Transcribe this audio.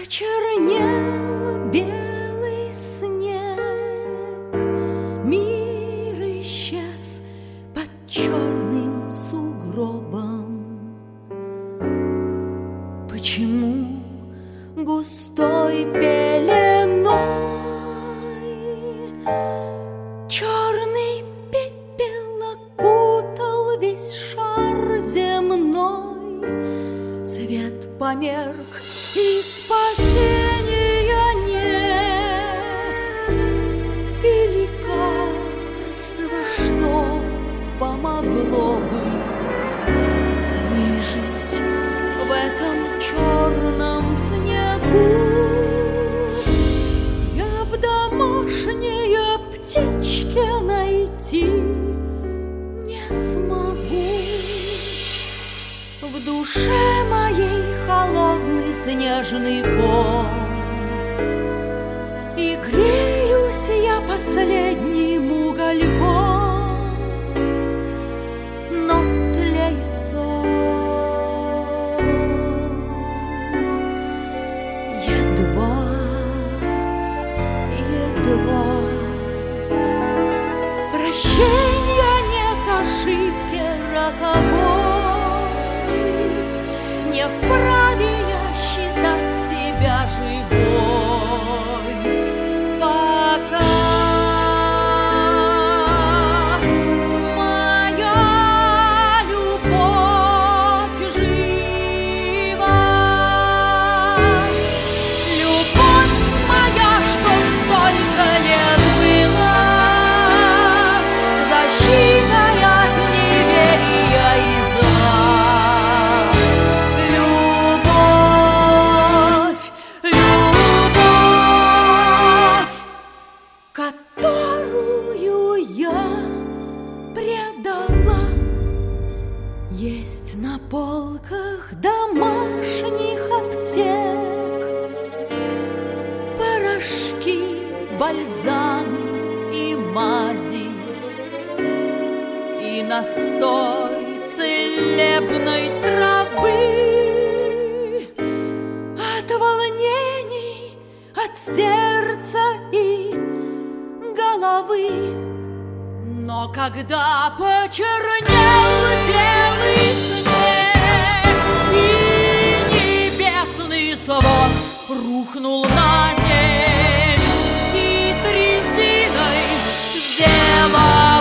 Почернел белый снег, мир исчез под черным сугробом. Почему густой пеленой черный пепел окутал весь шар земной? Свет померк, и спасения нет, и лекарства, что помогло бы выжить в этом черном снегу. Я в домашней аптечке найти не смогу. В душе моей холодный снежный ком, и греюсь я последним угольком, но тлеет он едва, едва. Прощения нет ошибки роковой. Не вправе я считать себя живой, пока моя любовь жива. Любовь моя, что столько лет была защитой от неверия и зла. Которую я предала, есть на полках домашних аптек порошки, бальзамы и мази, и настой целебной травы. От волнений, от сердца и головы. Но когда почернел белый снег и небесный свод рухнул на земь, и трясиной сделал